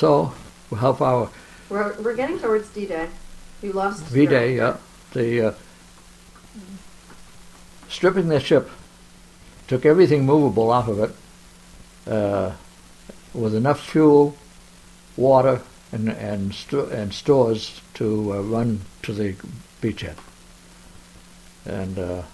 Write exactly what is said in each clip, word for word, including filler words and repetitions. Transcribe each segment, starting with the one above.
So, how far? We're, we're getting towards D-Day. You lost V-Day, yeah. The uh, stripping the ship, took everything movable out of it, uh, with enough fuel, water, and and, sto- and stores to uh, run to the beachhead. And uh,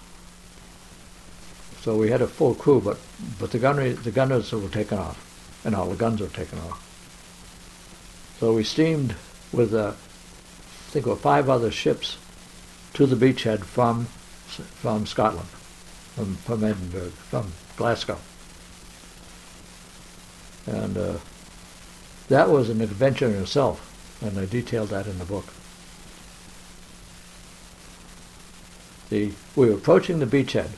so we had a full crew, but but the gunnery, the gunners were taken off, and all the guns were taken off. So we steamed with, uh, I think, there were five other ships to the beachhead from from Scotland, from from Edinburgh, from Glasgow, and uh, that was an adventure in itself, and I detailed that in the book. The we were approaching the beachhead,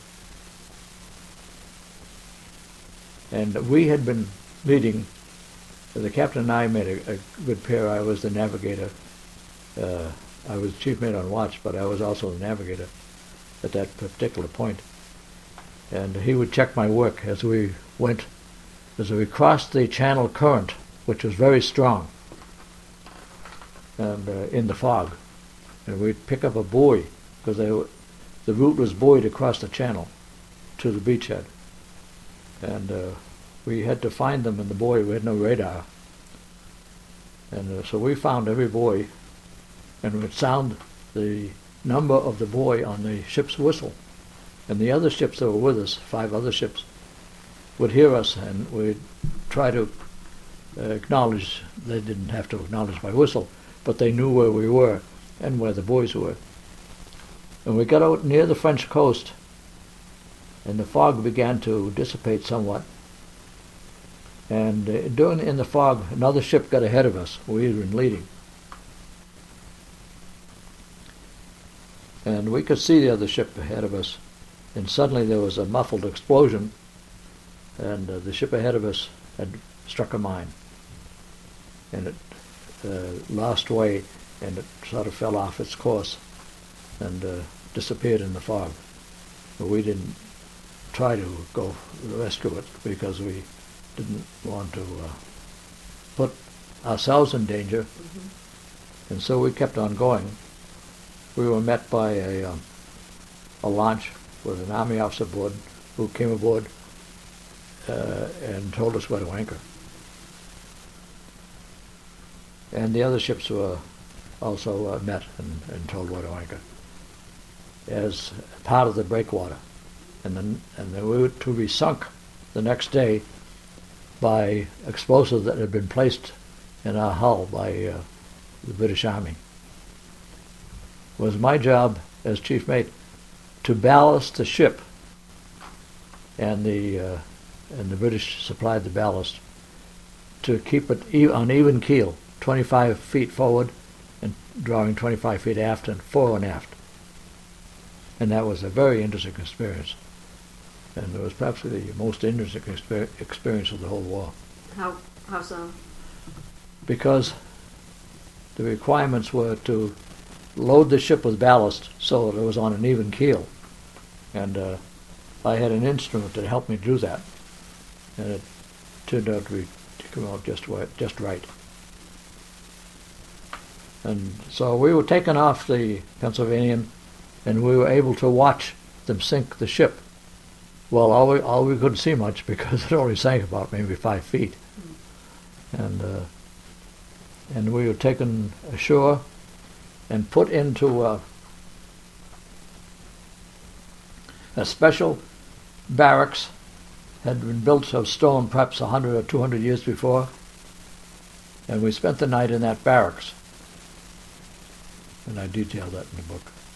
and we had been leading. The captain and I made a, a good pair. I was the navigator. Uh, I was chief mate on watch, but I was also the navigator at that particular point. And he would check my work as we went, as we crossed the channel current, which was very strong, and uh, in the fog. And we'd pick up a buoy, because they were, the route was buoyed across the channel to the beachhead. And uh, we had to find them in the buoy. We had no radar. And uh, so we found every buoy and would sound the number of the buoy on the ship's whistle. And the other ships that were with us, five other ships, would hear us, and we'd try to uh, acknowledge. They didn't have to acknowledge by whistle, but they knew where we were and where the buoys were. And we got out near the French coast, and the fog began to dissipate somewhat. And uh, during in the fog, another ship got ahead of us. We had been leading. And we could see the other ship ahead of us. And suddenly there was a muffled explosion, and uh, the ship ahead of us had struck a mine. And it uh, lost way, and it sort of fell off its course and uh, disappeared in the fog. But we didn't try to go rescue it because we didn't want to uh, put ourselves in danger. Mm-hmm. And so we kept on going. We were met by a, um, a launch with an army officer aboard who came aboard uh, and told us where to anchor. And the other ships were also uh, met and, and told where to anchor as part of the breakwater. And then and they were to be sunk the next day by explosives that had been placed in our hull by uh, the British Army. It was my job as chief mate to ballast the ship, and the uh, and the British supplied the ballast to keep it e- on even keel, twenty-five feet forward and drawing twenty-five feet aft and fore and aft. And that was a very interesting experience. And it was perhaps the most interesting exper- experience of the whole war. How how so? Because the requirements were to load the ship with ballast so that it was on an even keel. And uh, I had an instrument that helped me do that. And it turned out to, be, to come out just right, just right. And so we were taken off the Pennsylvanian, and we were able to watch them sink the ship. Well, all we, all we couldn't see much because it only sank about maybe five feet. Mm. And uh, and we were taken ashore and put into a, a special barracks, had been built of stone perhaps a hundred or two hundred years before. And we spent the night in that barracks. And I detailed that in the book.